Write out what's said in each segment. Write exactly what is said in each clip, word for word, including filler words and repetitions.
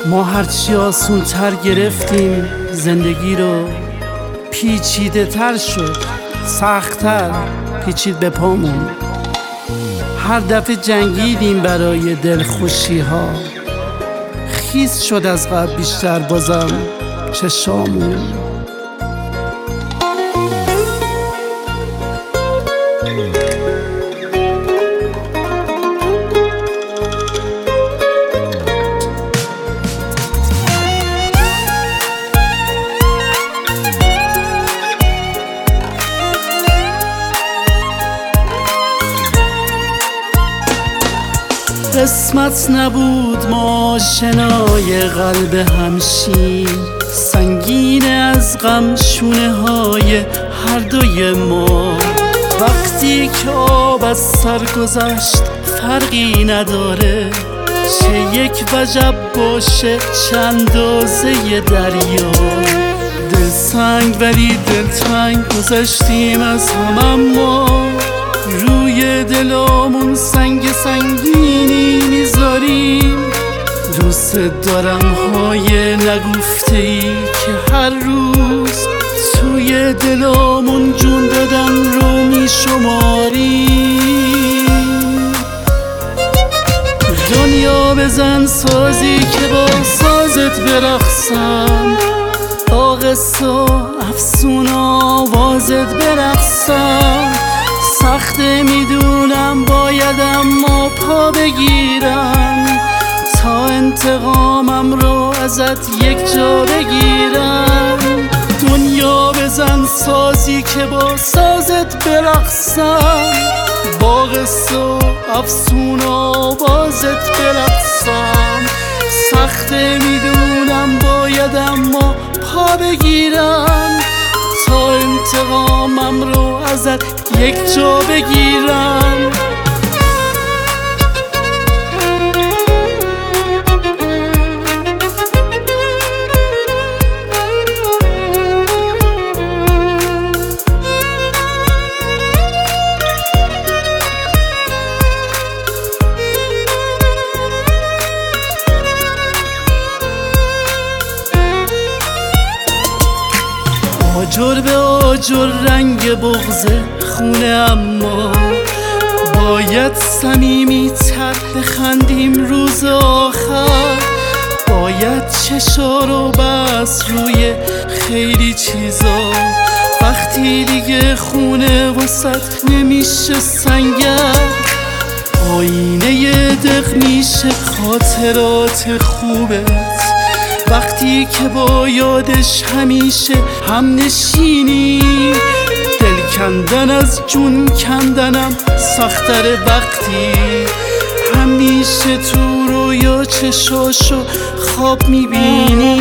ما هرچی آسون تر گرفتیم زندگی رو، پیچیده تر شد، سخت‌تر پیچید به پامون. هر دفعه جنگیدیم برای دلخوشی ها، خیس شد از قبل بیشتر بازم چشامون. قسمت نبود ما شنای قلب همشین، سنگین از غم شونه های هر دوی ما. وقتی که آب از سر گذشت فرقی نداره، چه یک وجب باشه چه اندازه دریا. دل سنگ ولی دلتنگ گذشتیم از هم، اما روی دلامون سنگ سنگینی میذاریم. دوست دارم های نگفته ای که هر روز توی دلامون جون دادن رو میشماریم. دنیا بزن سازی که با سازت برقصم، با قصه و افسون آوازت برقصم. سخته میدونم باید اما پا بگیرم، تا انتقامم رو ازت یک جا بگیرم. دنیا بزن سازی که با سازت برقصم، با قصه و افسون آوازت برقصم. سخته میدونم باید اما پا بگیرم، تا انتقامم رو ازت یک جا بگیرم. آجر به آجر رنگ بغض خونه، اما باید صمیمی تر بخندیم روز آخر. باید چشا رو بس روی خیلی چیزا، وقتی دیگه خونه وسط نمیشه سنگر. آینه دق میشه خاطرات خوبت، وقتی که با یادش همیشه هم نشینی. دل کندن از جون کندنم سختره، وقتی همیشه تو رویا چشاشو خواب میبینی.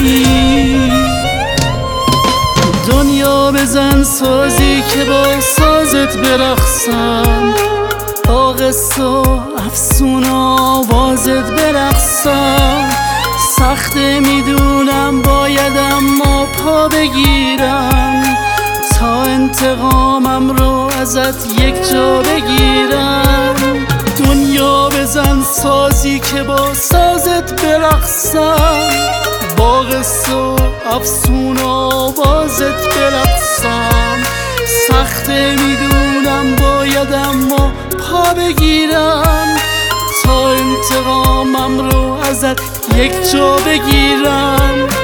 دنیا بزن سازی که با سازت برقصم، با قصه و افسون آوازت برقصم. سخته میدونم باید اما پا بگیرم، تا انتقامم رو ازت یک جا بگیرم. دنیا بزن سازی که با سازت برقصم، با قصه و افسون آوازت برقصم. سخته میدونم باید اما پا بگیرم، تا انتقامم رو ازت یک جا بگیرم.